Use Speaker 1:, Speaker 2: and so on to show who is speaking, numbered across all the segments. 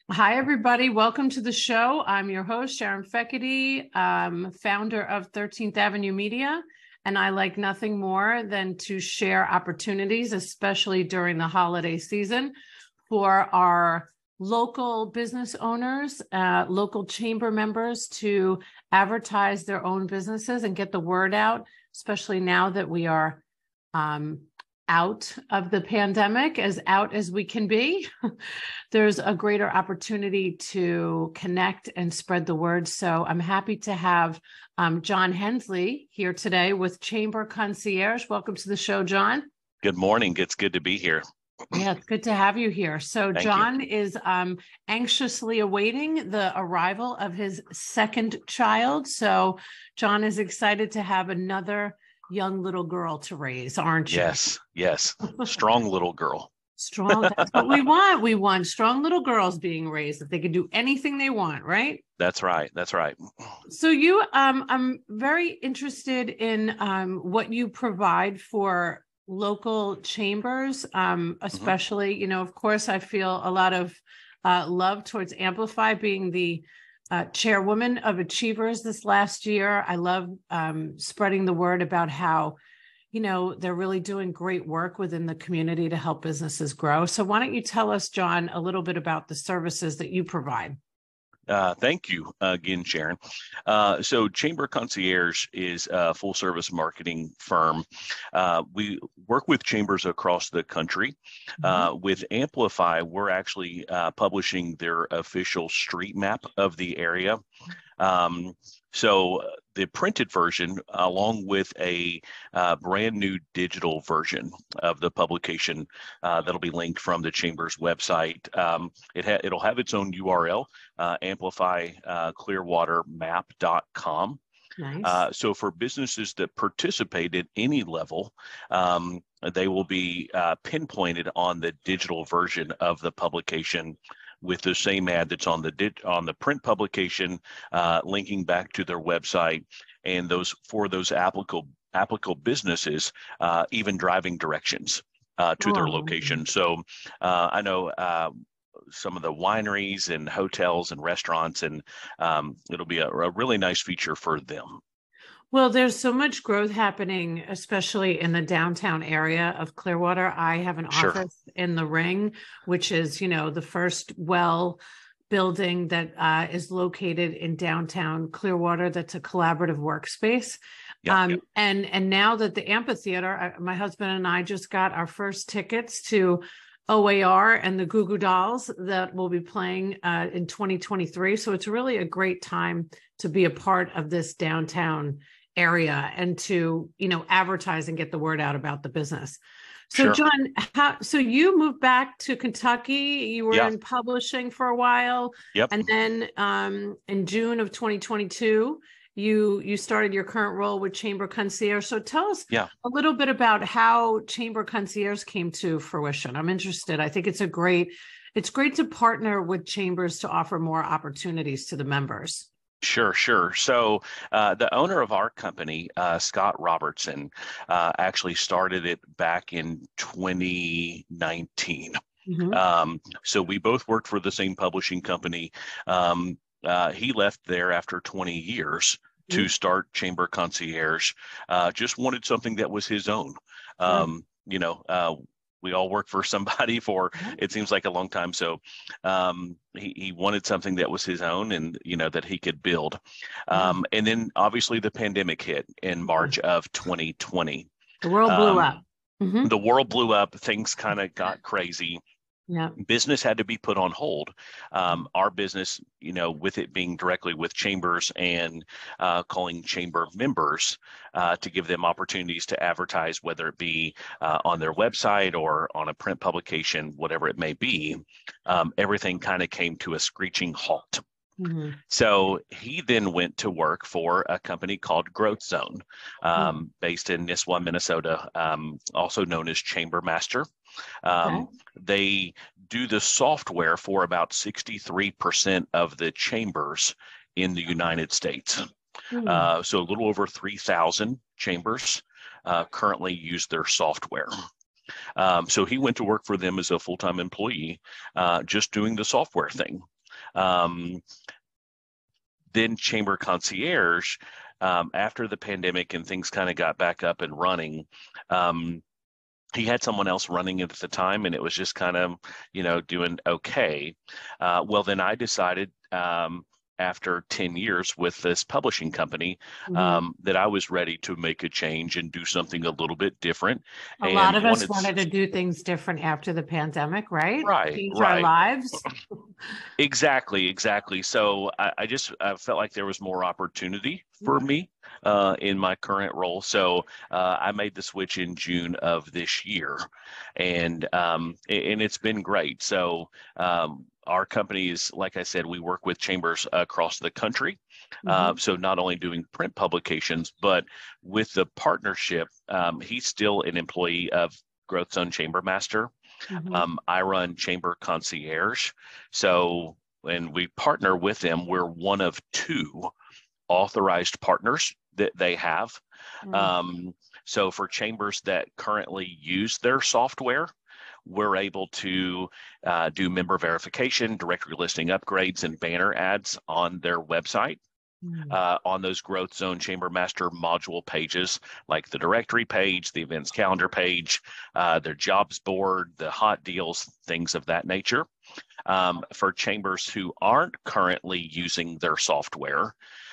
Speaker 1: Hi, everybody. Welcome to the show. I'm your host, Sharon Fekete, founder of 13th Avenue Media, and I like nothing more than to share opportunities, especially during the holiday season, for our local business owners, local chamber members to advertise their own businesses and get the word out, especially now that we are out of the pandemic, as out as we can be. There's a greater opportunity to connect and spread the word. So I'm happy to have John Hensley here today with Chamber Concierge. Welcome to the show, John.
Speaker 2: Good morning. It's good to be here.
Speaker 1: Yeah, it's good to have you here. So
Speaker 2: Thank you.
Speaker 1: John is anxiously awaiting the arrival of his second child. So John is excited to have another young little girl to raise, aren't you?
Speaker 2: Yes. Strong little girl.
Speaker 1: Strong. That's what we want. We want strong little girls being raised, that they can do anything they want, right?
Speaker 2: That's right.
Speaker 1: So I'm very interested in what you provide for local chambers, especially, of course, I feel a lot of love towards Amplify, being the chairwoman of Achievers this last year. I love spreading the word about how they're really doing great work within the community to help businesses grow. So why don't you tell us, John, a little bit about the services that you provide?
Speaker 2: Thank you again, Sharon. So Chamber Concierge is a full service marketing firm. We work with chambers across the country. With Amplify, we're actually publishing their official street map of the area. So the printed version, along with a brand new digital version of the publication that'll be linked from the Chamber's website. It'll have its own URL, amplifyclearwatermap.com.
Speaker 1: Nice.
Speaker 2: So for businesses that participate at any level, they will be pinpointed on the digital version of the publication, with the same ad that's on the print publication, linking back to their website, and those applicable businesses, even driving directions to their location. So I know some of the wineries and hotels and restaurants, and it'll be a really nice feature for them.
Speaker 1: Well, there's so much growth happening, especially in the downtown area of Clearwater. I have an office in the Ring, which is, the first building that is located in downtown Clearwater. That's a collaborative workspace. And now that the amphitheater, my husband and I just got our first tickets to OAR and the Goo Goo Dolls that will be playing in 2023. So it's really a great time to be a part of this downtown area and to, advertise and get the word out about the business. So John, so you moved back to Kentucky, you were in publishing for a while. And then in June of 2022, you started your current role with Chamber Concierge. So tell us a little bit about how Chamber Concierge came to fruition. I'm interested. I think it's great to partner with chambers to offer more opportunities to the members.
Speaker 2: Sure. So the owner of our company, Scott Robertson, actually started it back in 2019. So we both worked for the same publishing company. He left there after 20 years to start Chamber Concierge. Just wanted something that was his own. We all work for somebody for, it seems like, a long time. So he wanted something that was his own and, that he could build. And then obviously the pandemic hit in March of 2020.
Speaker 1: The world blew up.
Speaker 2: The world blew up. Things kind of got crazy.
Speaker 1: Yeah.
Speaker 2: Business had to be put on hold. Our business, with it being directly with chambers and calling chamber members to give them opportunities to advertise, whether it be on their website or on a print publication, whatever it may be, everything kind of came to a screeching halt. So he then went to work for a company called Growth Zone, based in Nisswa, Minnesota, also known as Chamber Master. They do the software for about 63% of the chambers in the United States. So a little over 3,000 chambers currently use their software. So he went to work for them as a full-time employee, just doing the software thing. Um, then Chamber Concierge, after the pandemic and things kind of got back up and running, he had someone else running it at the time, and it was just kind of, doing okay. Well, then I decided, after 10 years with this publishing company, that I was ready to make a change and do something a little bit different.
Speaker 1: A lot of us wanted to do things different after the pandemic, right?
Speaker 2: Right,
Speaker 1: Change
Speaker 2: right.
Speaker 1: our lives.
Speaker 2: Exactly. So I felt like there was more opportunity for me in my current role. So I made the switch in June of this year, and it's been great. So our company is, like I said, we work with chambers across the country. So not only doing print publications, but with the partnership, he's still an employee of Growth Zone Chamber Master. I run Chamber Concierge. So when we partner with them, we're one of two authorized partners that they have. So for chambers that currently use their software, we're able to do member verification, directory listing upgrades, and banner ads on their website. On those Growth Zone Chamber Master module pages, like the directory page, the events calendar page, their jobs board, the hot deals, things of that nature. For chambers who aren't currently using their software,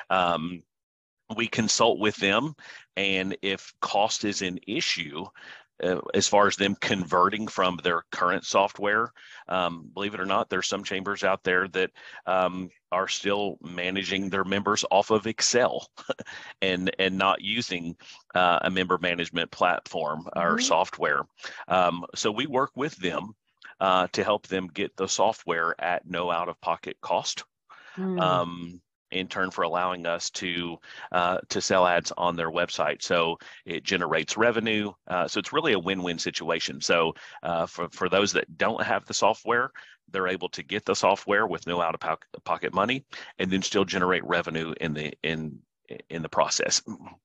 Speaker 2: we consult with them, and if cost is an issue, as far as them converting from their current software, believe it or not, there's some chambers out there that are still managing their members off of Excel and not using a member management platform or software. So we work with them to help them get the software at no out-of-pocket cost. In turn for allowing us to sell ads on their website. So it generates revenue. So it's really a win-win situation. So for those that don't have the software, they're able to get the software with no out-of-pocket money, and then still generate revenue in the process.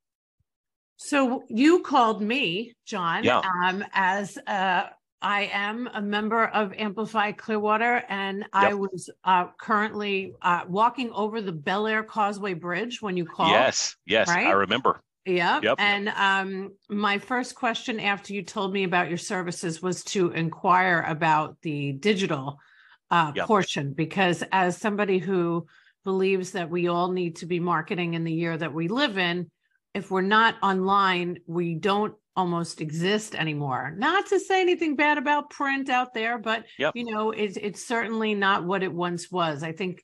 Speaker 1: So you called me, John, as I am a member of Amplify Clearwater, and I was currently walking over the Bel Air Causeway Bridge when you called.
Speaker 2: Yes, right? I remember.
Speaker 1: Yeah. Yep. And my first question after you told me about your services was to inquire about the digital portion, because as somebody who believes that we all need to be marketing in the year that we live in, if we're not online, we don't almost exist anymore. Not to say anything bad about print out there, but it's certainly not what it once was. I think,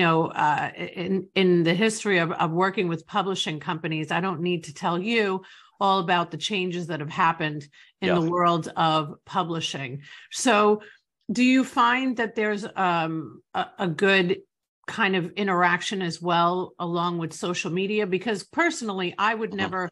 Speaker 1: in the history of working with publishing companies, I don't need to tell you all about the changes that have happened in the world of publishing. So do you find that there's a good kind of interaction as well along with social media? Because personally, I would never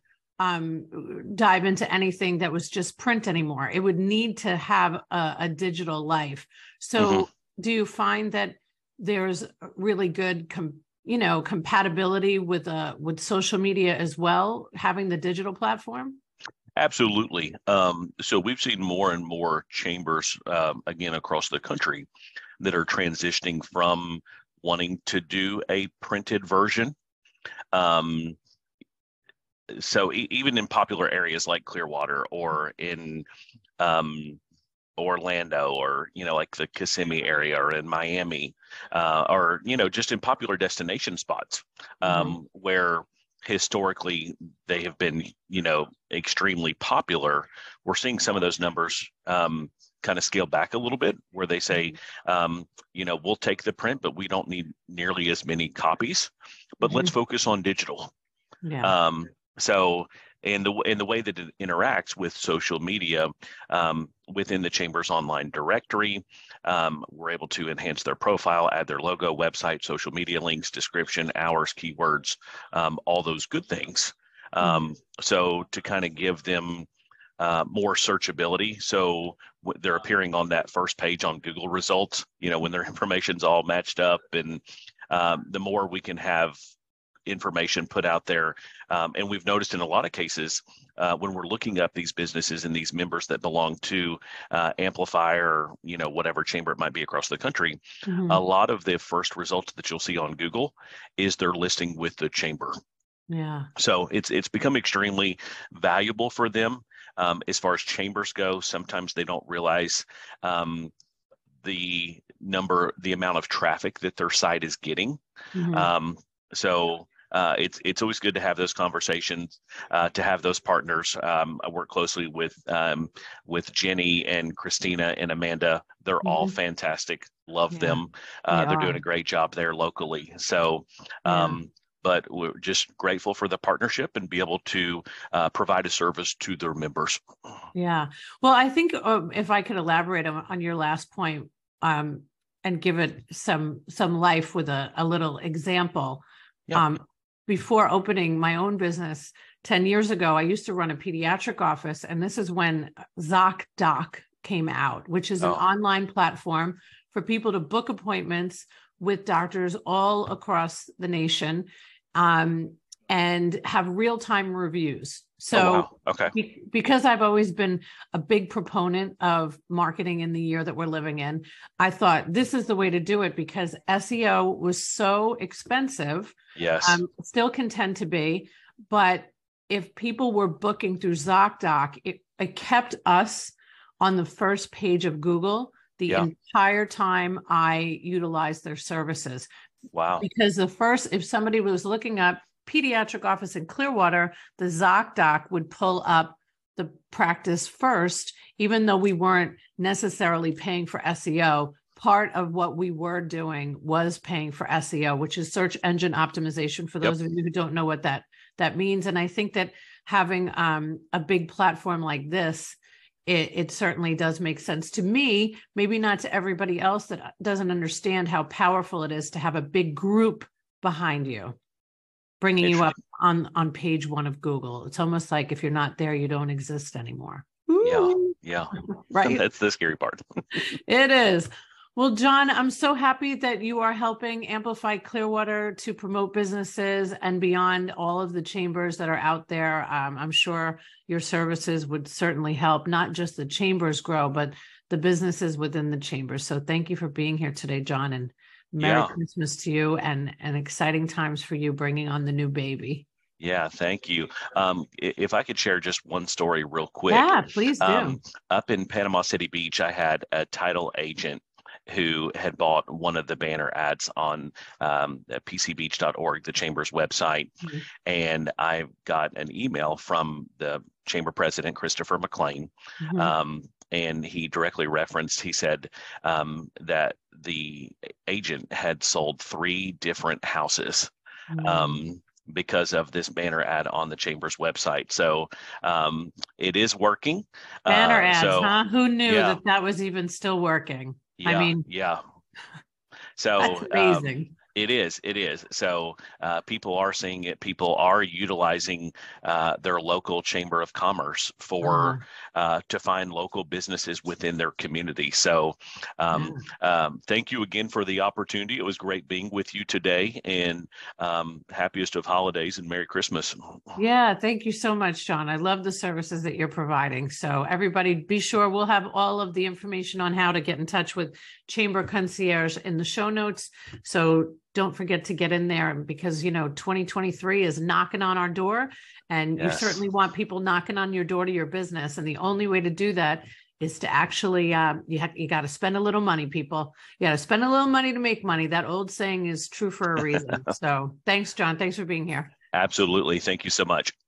Speaker 1: dive into anything that was just print anymore. It would need to have a digital life. So do you find that there's really good compatibility with social media as well, having the digital platform?
Speaker 2: Absolutely. So we've seen more and more chambers, again, across the country that are transitioning from wanting to do a printed version. So even in popular areas like Clearwater or in Orlando, or like the Kissimmee area, or in Miami, or just in popular destination spots where historically they have been extremely popular, we're seeing some of those numbers kind of scale back a little bit, where they say we'll take the print, but we don't need nearly as many copies, but let's focus on digital. So in the way that it interacts with social media, within the Chamber's online directory, we're able to enhance their profile, add their logo, website, social media links, description, hours, keywords, all those good things. So to kind of give them more searchability, so they're appearing on that first page on Google results, when their information's all matched up, and the more we can have information put out there. And we've noticed in a lot of cases, when we're looking up these businesses and these members that belong to Amplify or, whatever chamber it might be across the country, a lot of the first results that you'll see on Google is their listing with the chamber.
Speaker 1: Yeah.
Speaker 2: So it's become extremely valuable for them. As far as chambers go, sometimes they don't realize the amount of traffic that their site is getting. So it's always good to have those conversations, to have those partners. I work closely with Jenny and Christina and Amanda. They're all fantastic. Love them. They're doing a great job there locally. So, but we're just grateful for the partnership and be able to provide a service to their members.
Speaker 1: Yeah. Well, I think if I could elaborate on your last point and give it some life with a little example. Before opening my own business 10 years ago, I used to run a pediatric office, and this is when ZocDoc came out, which is an online platform for people to book appointments with doctors all across the nation, and have real-time reviews. So because I've always been a big proponent of marketing in the year that we're living in, I thought this is the way to do it, because SEO was so expensive.
Speaker 2: Yes.
Speaker 1: Still can tend to be. But if people were booking through ZocDoc, it kept us on the first page of Google the entire time I utilized their services.
Speaker 2: Wow.
Speaker 1: Because if somebody was looking up pediatric office in Clearwater, the ZocDoc would pull up the practice first, even though we weren't necessarily paying for SEO. Part of what we were doing was paying for SEO, which is search engine optimization, for those of you who don't know what that means. And I think that having a big platform like this, it certainly does make sense to me, maybe not to everybody else that doesn't understand how powerful it is to have a big group behind you, bringing you up on page one of Google. It's almost like if you're not there, you don't exist anymore.
Speaker 2: Yeah.
Speaker 1: Right.
Speaker 2: That's the scary part.
Speaker 1: It is. Well, John, I'm so happy that you are helping Amplify Clearwater to promote businesses and beyond all of the chambers that are out there. I'm sure your services would certainly help not just the chambers grow, but the businesses within the chambers. So thank you for being here today, John, and Merry Christmas to you, and exciting times for you bringing on the new baby.
Speaker 2: Yeah, thank you. If I could share just one story real quick.
Speaker 1: Yeah, please do.
Speaker 2: Up in Panama City Beach, I had a title agent who had bought one of the banner ads on pcbeach.org, the chamber's website. And I got an email from the chamber president, Christopher McLean. And he directly referenced, he said that the agent had sold 3 different houses because of this banner ad on the chamber's website. So it is working.
Speaker 1: Banner ads, huh? Who knew that was even still working?
Speaker 2: Yeah,
Speaker 1: I mean,
Speaker 2: so
Speaker 1: that's amazing.
Speaker 2: It is. So people are seeing it. People are utilizing their local chamber of commerce for to find local businesses within their community. So thank you again for the opportunity. It was great being with you today, and happiest of holidays and Merry Christmas.
Speaker 1: Yeah, thank you so much, John. I love the services that you're providing. So everybody be sure we'll have all of the information on how to get in touch with Chamber Concierge in the show notes. So don't forget to get in there, because, 2023 is knocking on our door, and you certainly want people knocking on your door to your business. And the only way to do that is to actually, you got to spend a little money, people. You got to spend a little money to make money. That old saying is true for a reason. So thanks, John. Thanks for being here.
Speaker 2: Absolutely. Thank you so much.